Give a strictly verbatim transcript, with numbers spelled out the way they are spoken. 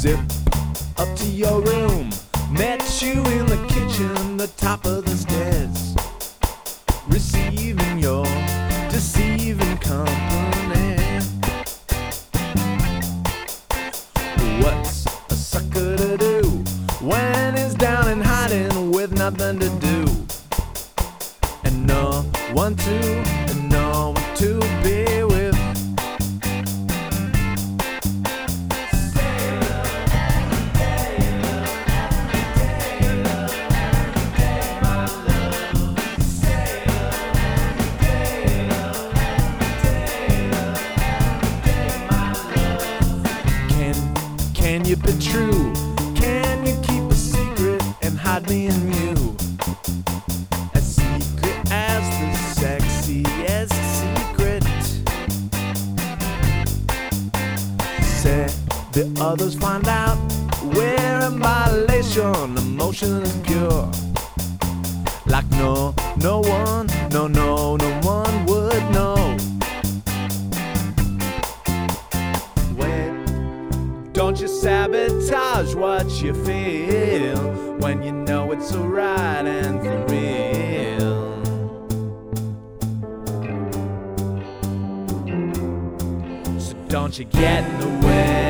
Zip up to your room, met you in the kitchen, the top of the stairs, receiving your deceiving company. What's a sucker to do when he's down and hiding with nothing to do, and no one to, and no one to be with? Can you be true? Can you keep a secret and hide me in you? As secret as the sexiest secret. Say the others find out we're in violation, emotion is pure. Like no, no one, no, no, no one would know. Don't you sabotage what you feel when you know it's so right and for real. So don't you get in the way.